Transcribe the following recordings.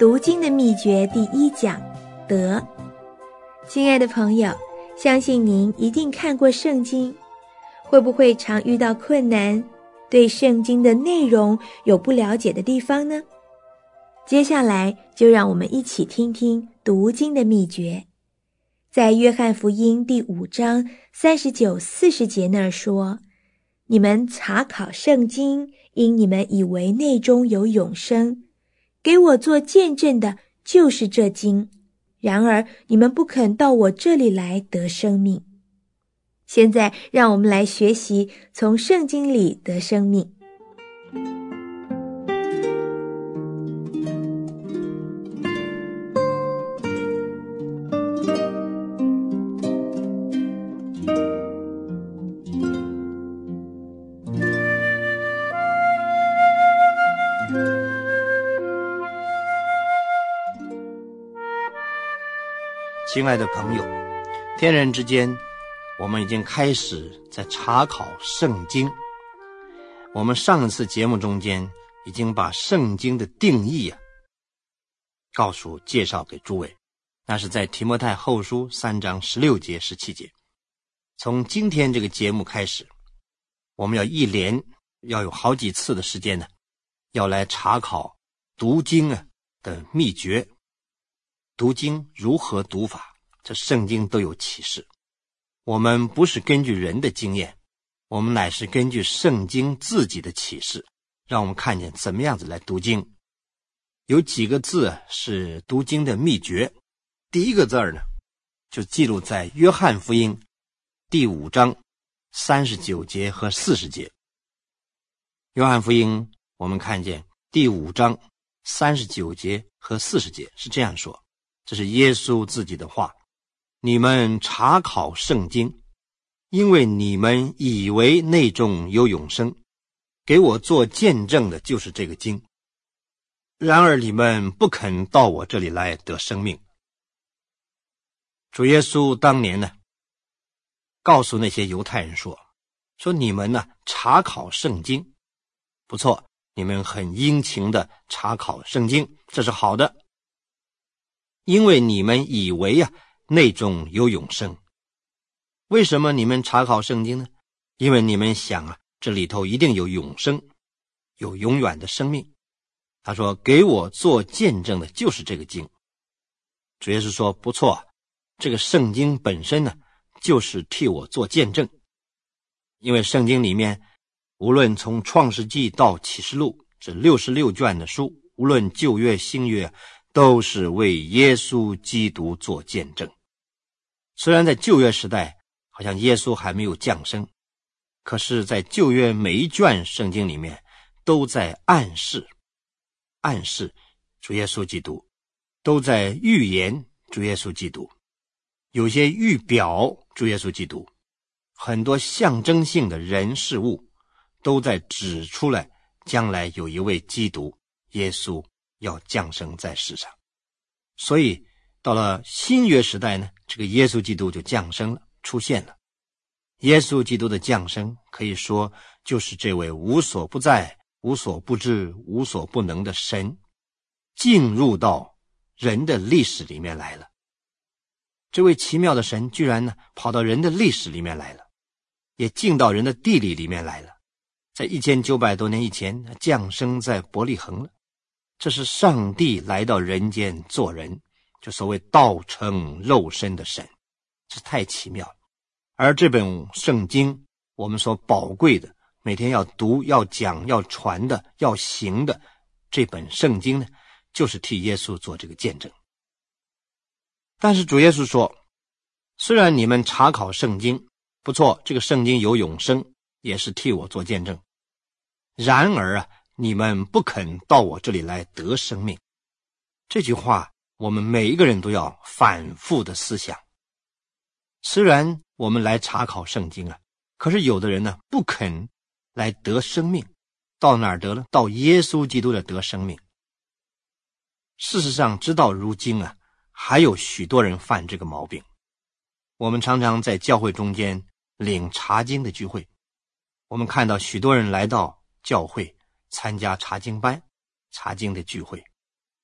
读经的秘诀第1讲，德。亲爱的朋友，相信您一定看过圣经，会不会常遇到困难，对圣经的内容有不了解的地方呢？接下来就让我们一起听听读经的秘诀。在约翰福音第5章39、40节那儿说，你们查考圣经，因你们以为内中有永生，给我做见证的就是这经，然而你们不肯到我这里来得生命。现在让我们来学习从圣经里得生命。 亲爱的朋友，天人之间，我们已经开始在查考圣经。我们上一次节目中间已经把圣经的定义介绍给诸位，那是在提摩太后书3章16节、17节。从今天这个节目开始，我们要一连要有好几次的时间呢，要来查考读经的秘诀。读经如何读法，这圣经都有启示。我们不是根据人的经验，我们乃是根据圣经自己的启示，让我们看见怎么样子来读经。有几个字是读经的秘诀。第一个字呢，就记录在约翰福音第5章39节和40节。约翰福音我们看见第5章39节和40节是这样说，这是耶稣自己的话，你们查考圣经，因为你们以为内中有永生，给我做见证的就是这个经，然而你们不肯到我这里来得生命。主耶稣当年呢，告诉那些犹太人说你们呢查考圣经，不错，你们很殷勤的查考圣经，这是好的，因为你们以为内中有永生。为什么你们查考圣经呢？因为你们想这里头一定有永生，有永远的生命。他说给我做见证的就是这个经。主耶稣说不错，这个圣经本身呢就是替我做见证。因为圣经里面无论从创世纪到启示录这66卷的书，无论旧约新约，都是为耶稣基督做见证。虽然在旧约时代好像耶稣还没有降生，可是在旧约每一卷圣经里面都在暗示主耶稣基督，都在预言主耶稣基督，有些预表主耶稣基督，很多象征性的人事物都在指出来将来有一位基督耶稣要降生在世上。所以到了新约时代呢，这个耶稣基督就降生了，出现了。耶稣基督的降生可以说就是这位无所不在、无所不知、无所不能的神进入到人的历史里面来了。这位奇妙的神居然呢跑到人的历史里面来了，也进到人的地理里面来了，在1900多年以前降生在伯利恒了。这是上帝来到人间做人，就所谓道成肉身的神，这太奇妙了。而这本圣经我们所宝贵的，每天要读、要讲、要传的、要行的这本圣经呢，就是替耶稣做这个见证。但是主耶稣说，虽然你们查考圣经，不错，这个圣经有永生，也是替我做见证，然而你们不肯到我这里来得生命。这句话我们每一个人都要反复的思想。虽然我们来查考圣经可是有的人呢不肯来得生命，到哪儿得了？到耶稣基督的得生命。事实上直到如今还有许多人犯这个毛病。我们常常在教会中间领查经的聚会，我们看到许多人来到教会参加查经班、查经的聚会，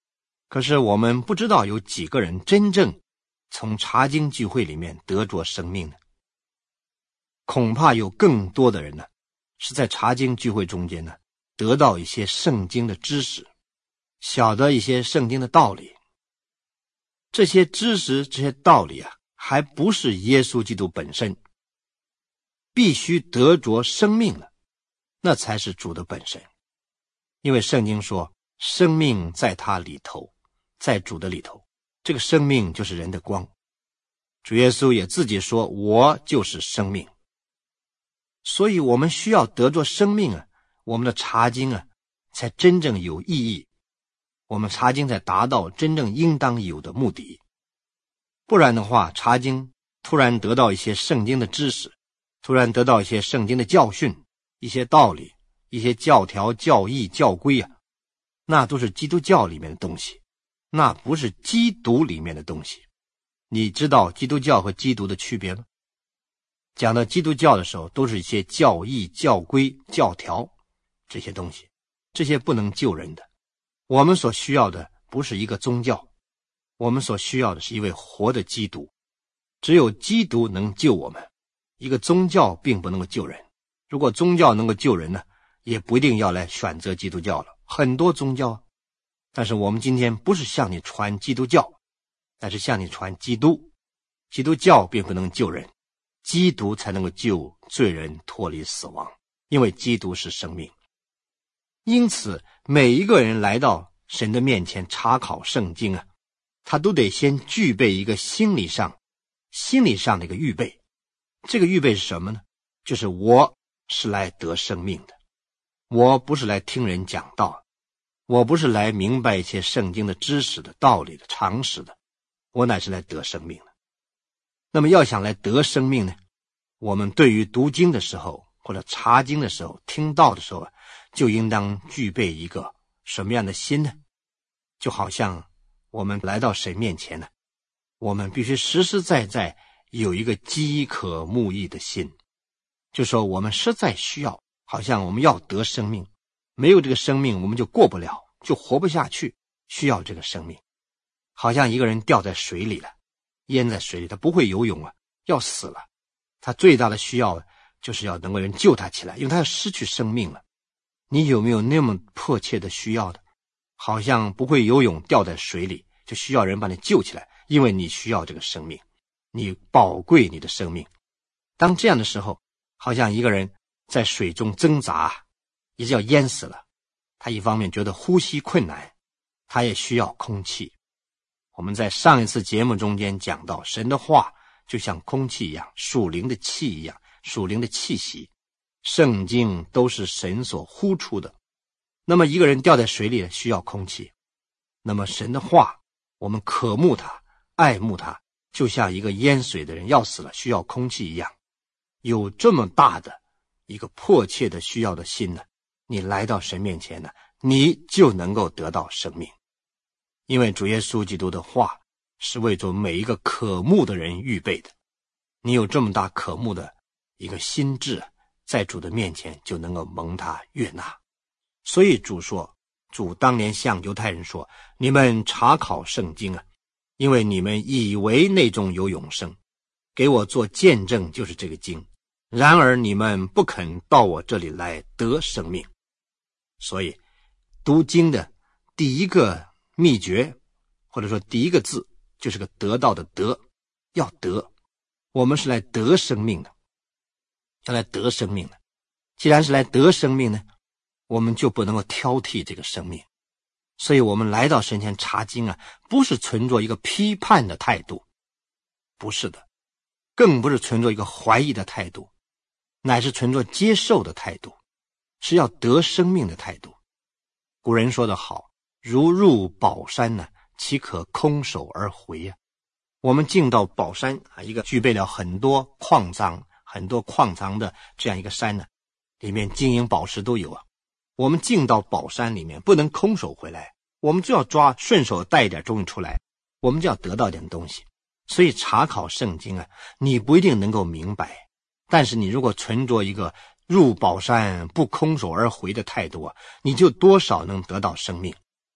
可是我们不知道有几个人真正从查经聚会里面得着生命呢？恐怕有更多的人呢，是在查经聚会中间呢，得到一些圣经的知识，晓得一些圣经的道理。这些知识、这些道理啊，还不是耶稣基督本身，必须得着生命了，那才是主的本身。因为圣经说，生命在他里头，在主的里头，这个生命就是人的光。主耶稣也自己说，我就是生命。所以我们需要得着生命啊，我们的查经啊，才真正有意义，我们查经才达到真正应当有的目的。不然的话，查经突然得到一些圣经的知识，突然得到一些圣经的教训，一些道理，一些教条、教义、教规啊，那都是基督教里面的东西，那不是基督里面的东西。你知道基督教和基督的区别吗？讲到基督教的时候，都是一些教义、教规、教条这些东西，这些不能救人的。我们所需要的不是一个宗教，我们所需要的是一位活的基督。只有基督能救我们，一个宗教并不能够救人。如果宗教能够救人呢，也不一定要来选择基督教了，很多宗教啊。但是我们今天不是向你传基督教，但是向你传基督。基督教并不能救人，基督才能够救罪人脱离死亡，因为基督是生命。因此每一个人来到神的面前查考圣经啊，他都得先具备一个心理上的一个预备。这个预备是什么呢？就是我是来得生命的，我不是来听人讲道，我不是来明白一些圣经的知识的道理的常识的，我乃是来得生命的。那么要想来得生命呢，我们对于读经的时候或者查经的时候听道的时候就应当具备一个什么样的心呢？就好像我们来到神面前呢，我们必须实实在在有一个饥渴慕义的心，就说我们实在需要，好像我们要得生命，没有这个生命我们就过不了，就活不下去，需要这个生命。好像一个人掉在水里了，淹在水里，他不会游泳啊，要死了，他最大的需要就是要能够人救他起来，因为他要失去生命了。你有没有那么迫切的需要的？好像不会游泳掉在水里，就需要人把你救起来，因为你需要这个生命，你宝贵你的生命。当这样的时候，好像一个人在水中挣扎，也就要淹死了，他一方面觉得呼吸困难，他也需要空气。我们在上一次节目中间讲到，神的话就像空气一样，属灵的气一样，属灵的气息，圣经都是神所呼出的。那么一个人掉在水里需要空气，那么神的话我们渴慕它，爱慕它，就像一个淹水的人要死了需要空气一样。有这么大的一个迫切的需要的心呢，你来到神面前呢，你就能够得到生命。因为主耶稣基督的话是为着每一个渴慕的人预备的，你有这么大渴慕的一个心智，在主的面前就能够蒙他悦纳。所以主说，主当年向犹太人说，你们查考圣经啊，因为你们以为内中有永生，给我做见证就是这个经，然而你们不肯到我这里来得生命。所以读经的第一个秘诀，或者说第一个字，就是个得到的得，要得。我们是来得生命的，要来得生命的。既然是来得生命呢，我们就不能够挑剔这个生命。所以我们来到神前查经啊，不是存着一个批判的态度，不是的，更不是存着一个怀疑的态度，乃是存着接受的态度，是要得生命的态度。古人说得好，如入宝山呢，岂可空手而回呀？我们进到宝山啊，一个具备了很多矿藏的这样一个山呢，里面金银宝石都有啊。我们进到宝山里面不能空手回来，我们就要顺手带一点东西出来，我们就要得到一点东西。所以查考圣经啊，你不一定能够明白，但是你如果存着一个入宝山不空手而回的态度啊，你就多少能得到生命。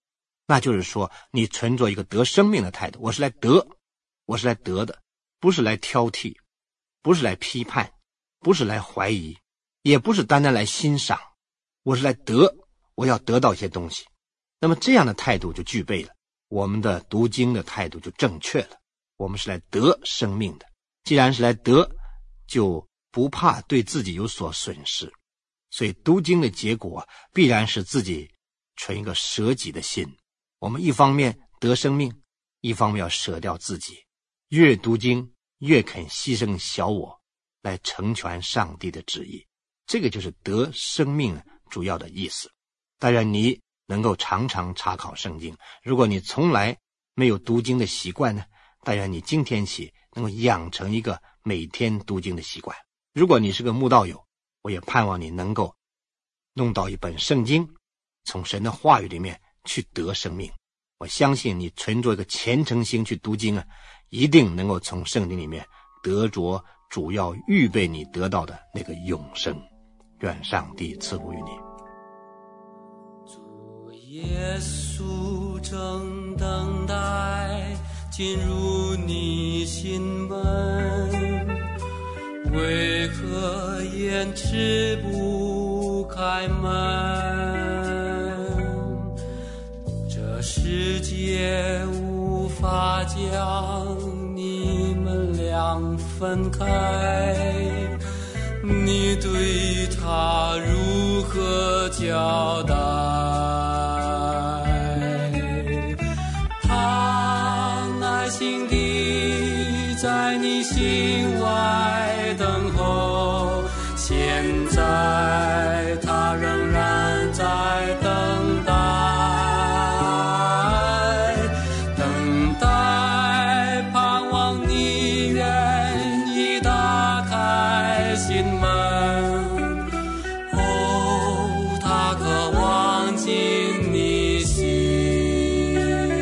那就是说你存着一个得生命的态度，我是来得的，不是来挑剔，不是来批判，不是来怀疑，也不是单单来欣赏，我是来得，我要得到一些东西。那么这样的态度就具备了，我们的读经的态度就正确了，我们是来得生命的。既然是来得，就不怕对自己有所损失，所以读经的结果必然是自己存一个舍己的心。我们一方面得生命，一方面要舍掉自己，越读经越肯牺牲小我，来成全上帝的旨意。这个就是得生命主要的意思。当然你能够常常查考圣经，如果你从来没有读经的习惯呢，当然你今天起能够养成一个每天读经的习惯。如果你是个慕道友，我也盼望你能够弄到一本圣经，从神的话语里面去得生命。我相信你存着一个虔诚心去读经一定能够从圣经里面得着主要预备你得到的那个永生。愿上帝赐福于你。 主耶稣正等待进入你心门，为何延迟不开门？这世界无法将你们俩分开，你对他如何交代？他耐心地在你心外等候，现在他仍然在等待，盼望你愿意打开心门。他渴望进你心。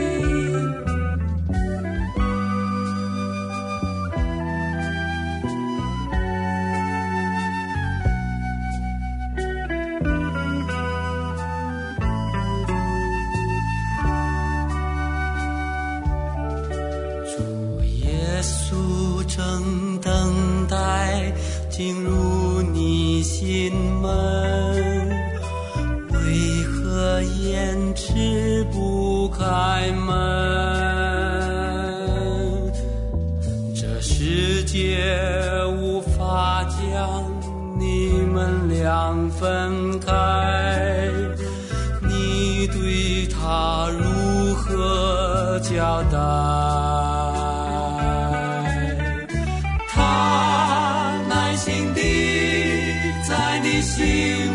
主耶稣正等待进入你心门，为何延迟不开门？这世界无法将你们俩分开，你对他如何交代？他耐心地在你心